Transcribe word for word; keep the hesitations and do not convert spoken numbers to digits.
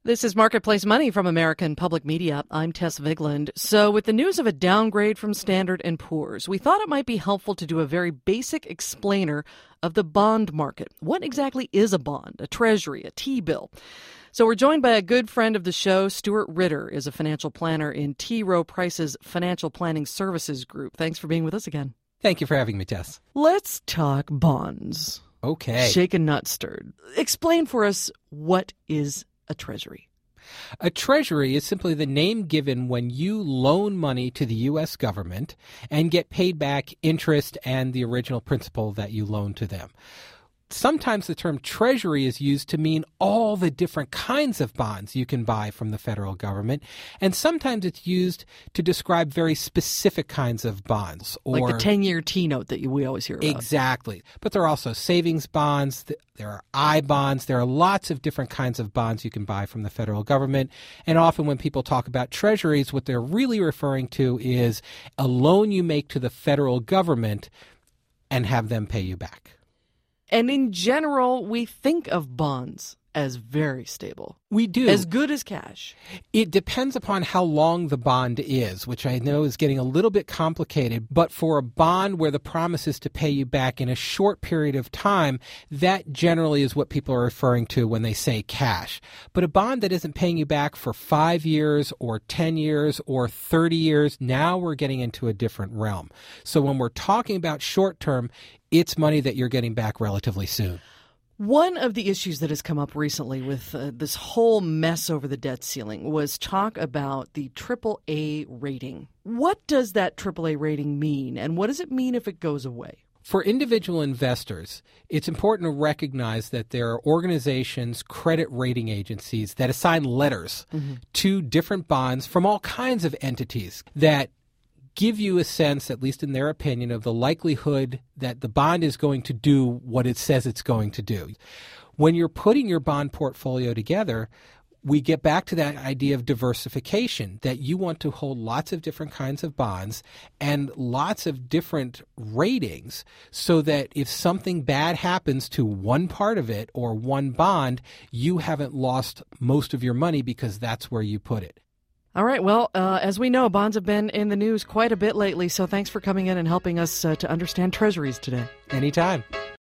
This is Marketplace Money from American Public Media. I'm Tess Vigland. So with the news of a downgrade from Standard and Poor's, we thought it might be helpful to do a very basic explainer of the bond market. What exactly is a bond, a treasury, a T-bill? So we're joined by a good friend of the show. Stuart Ritter is a financial planner in T. Rowe Price's Financial Planning Services Group. Thanks for being with us again. Thank you for having me, Tess. Let's talk bonds. Okay. Shaken, not stirred. Explain for us, what is a treasury? A treasury is simply the name given when you loan money to the U S government and get paid back interest and the original principal that you loaned to them. Sometimes the term treasury is used to mean all the different kinds of bonds you can buy from the federal government, and sometimes it's used to describe very specific kinds of bonds. Or, like the ten-year T-note that we always hear about. Exactly. But there are also savings bonds, there are I bonds, there are lots of different kinds of bonds you can buy from the federal government, and often when people talk about treasuries, what they're really referring to is a loan you make to the federal government and have them pay you back. And in general, we think of bonds as very stable. We do. As good as cash. It depends upon how long the bond is, which I know is getting a little bit complicated. But for a bond where the promise is to pay you back in a short period of time, that generally is what people are referring to when they say cash. But a bond that isn't paying you back for five years or ten years or thirty years, now we're getting into a different realm. So when we're talking about short term, it's money that you're getting back relatively soon. One of the issues that has come up recently with uh, this whole mess over the debt ceiling was talk about the triple A rating. What does that triple A rating mean, and what does it mean if it goes away? For individual investors, it's important to recognize that there are organizations, credit rating agencies that assign letters mm-hmm. to different bonds from all kinds of entities that give you a sense, at least in their opinion, of the likelihood that the bond is going to do what it says it's going to do. When you're putting your bond portfolio together, we get back to that idea of diversification, that you want to hold lots of different kinds of bonds and lots of different ratings so that if something bad happens to one part of it or one bond, you haven't lost most of your money because that's where you put it. All right. Well, uh, as we know, bonds have been in the news quite a bit lately, so thanks for coming in and helping us uh, to understand treasuries today. Anytime.